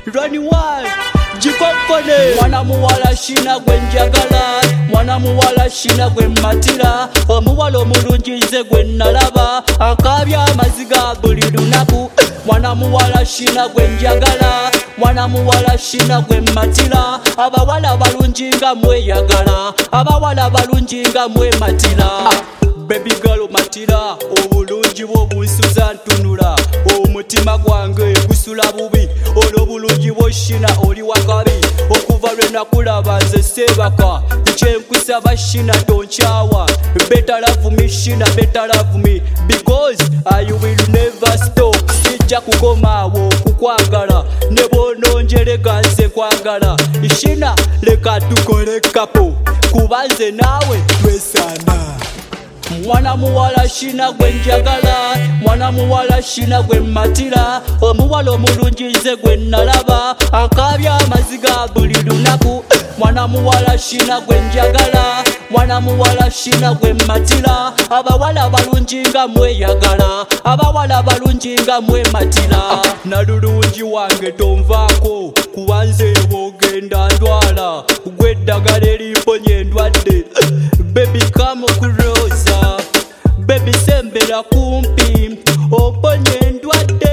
Run wild, jikokone. Mwana muwala shina gwe njagala, mwana muwala shina gwe matira, omuwala omulungi nze gwe nalaba, akabya amaziga buli lunaku. Mwana muwala shina gwe njagala, mwana muwala shina gwe matira, abawala balungi nga mweyagala, abawala balungi nga mwematira. Baby girl matira, obulungi bwo bunsuza ntunula, omutima gwange gusula bubi, olw'obulungi bwo shina oli wakabi, okuva lwe nakulaba nze seebaka, kyenkusaba shina tonkyawa, better love me shina, better love me, because I will never stop, sijja kukomaawo kukwagala, ne bw'ononjerega nze kwagala, shina leka tukole kapo, kuba nze naawe twesaana. Mwana muwala shina gwe njagala, mwana muwala shina gwe matira, omuwala omulungi nze gwe nalaba, akabya amaziga buli lunaku. Mwana muwala shina gwe njagala, mwana muwala shina gwe matira, abawala balungi nga mweyagala, abawala balungi nga mwematira. Nalulungi wange tonvaako, kuba nze bw'ogenda ndwala, gwe eddagala erimponya endwadde. Baby come kuroza, baby sembera kumpi, oponye endwadde,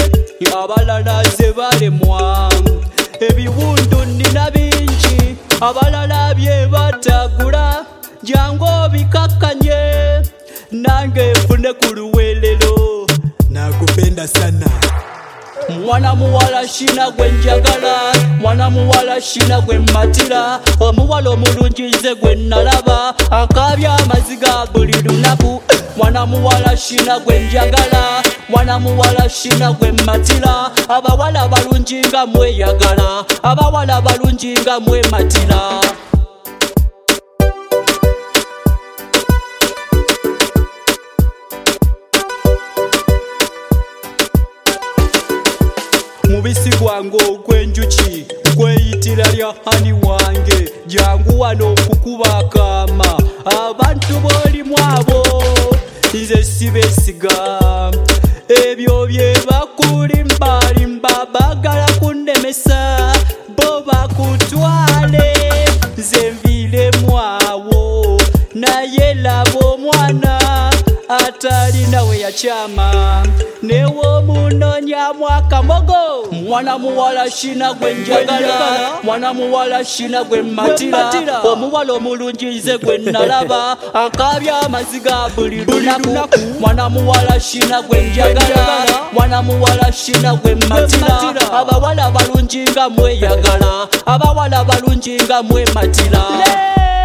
abalala ze balemwa, ebiwundu nina bingi, abalala bye batagula, jangu obikakkanye, nange nfune ku luweerero, nakupenda sana. Mwana muwala shina gwe njagala, mwana muwala shina gwe matira, omuwala omulungi nze gwe nalaba, akabya amaziga buli lunaku. Mwana muwala shina gwe njagala, mwana muwala shina gwe matira, abawala balungi nga mweyagala, abawala balungi nga mwematira. Mubisi gwange ogw'enjuki gweyitira lya hani wange, jangu wano kukuba akaama, abantu b'olimu abo nze sibeesiga, ebyo bye bakulimbalimba baagala kunnemesa, bo bakutwale nze nviiremu awo, naye laba omwana atalina we yakyama, newomunonyamu akamogo. Mwana muwala shina gwe njagala, mwana muwala shina gwe matira, omuwala omulungi nze gwe nalaba, akabya amaziga buli lunaku. Mwana muwala shina gwe njagala, mwana muwala shina gwe matira, abawala balungi nga mweyagala, abawala balungi nga mwematira.